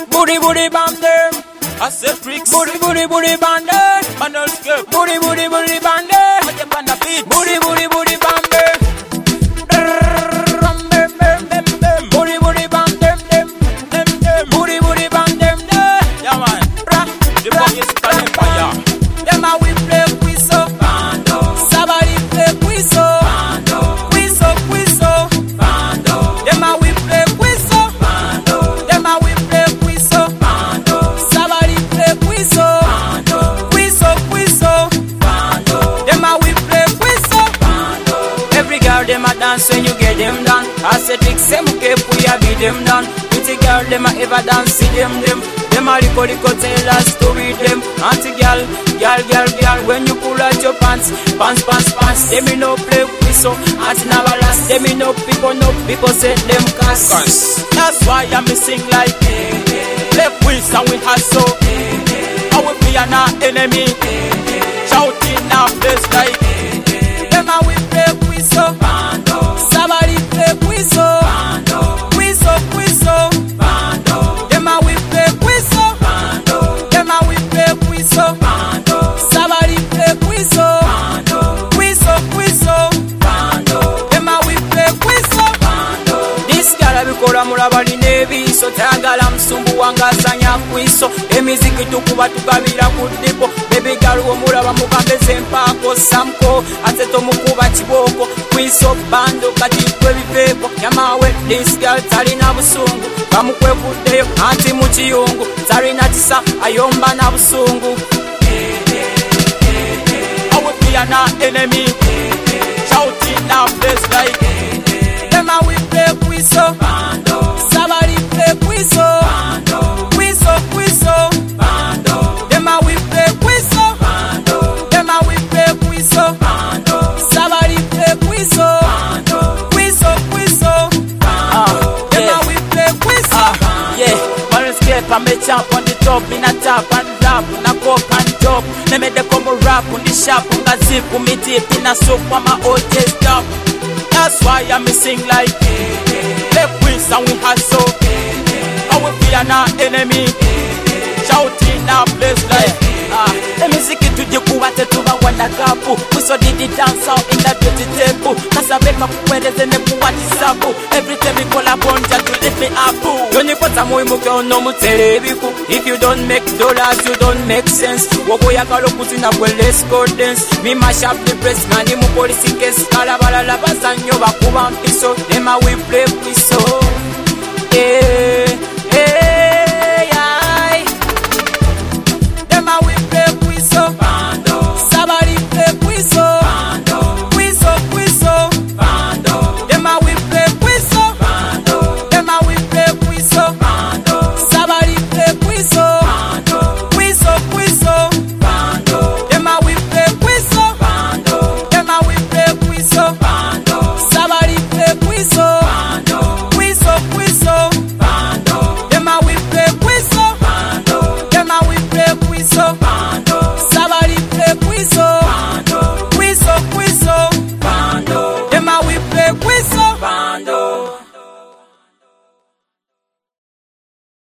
Booty booty bam them. I said tricks. Booty booty booty bam them. Manuel skirt. Booty booty booty bam them. I jump on the beat. Booty booty booty bam them. Booty booty bam them them. Booty booty bam them them. Yeah man. The fuck is calling fire. Them a we play quizo. Bando. Somebody play quizo. Bando. Quizo quizo. Bando. Them a we play quizo. Bando. Them a we play quizo. Bando. Somebody play quizo. Bando. Quizo quizo. Bando. Them a we play quizo. Bando. Every girl them a dance when you get them done. Aesthetic say muke puya be them done. Pretty girl them a ever dance see them. Them a rico tell a story them. Auntie girl, when you pull out your pants. Them me no play with so. Auntie never last. Them me no people say them cast. That's why I'm sing like left wings and we hustle. I will be an enemy. Shouting now place like Them a we play with so. Bando. Somebody play with so. Bando. Quizo. Bando. Them a we play with so. Bando. Them a we play with so. Bando. Somebody play with so. Bando. Quizo. Bando. Them a we play with so. Bando. This girl abikola mulaba linebiso tayagala musumbu wangasanya kwiso emiziki tukuba tukabira ku dipo baby girl omulaba mukambeze mpaako samko ate tomukuba kiboko kwiso bando kati kwebipepo yamawe this girl talina busungu bamukwevuddeyo anti mu kiyungu talina kisa ayomba na busungu I will be an enemy. Shouting now place like them a we play kwiso Bando. somebody play kwiso Bando. Quizo Bando. them a we play kwiso Bando. them a we play kwiso Bando. somebody play quizo Bando. Quizo them a we play quizo Yeah, Manuel skirt and me jump on the top in a top and rap in a cup and top. Me make the combo rap on the shop on the zip on me deep in a soap on my old stop. That's why I'm sing like left wings and we hustle. I will be an enemy. Shouting now place like emiziki tujikuba tetuba wana kapu. We so did the dance out in that dirty temple. Kasabeka kukweleze ne kuwatisabu. Every time we call upon just to lift me up. Yonipota muhimu kyono mutelebiku. If you don't make dollars you don't make sense. Woboyagala okuzina gwe let's go dance. Me mash up the press mani mu police case. Kalabalala bazanyo bakuba mpiso. Them a we play quiso. Yeah.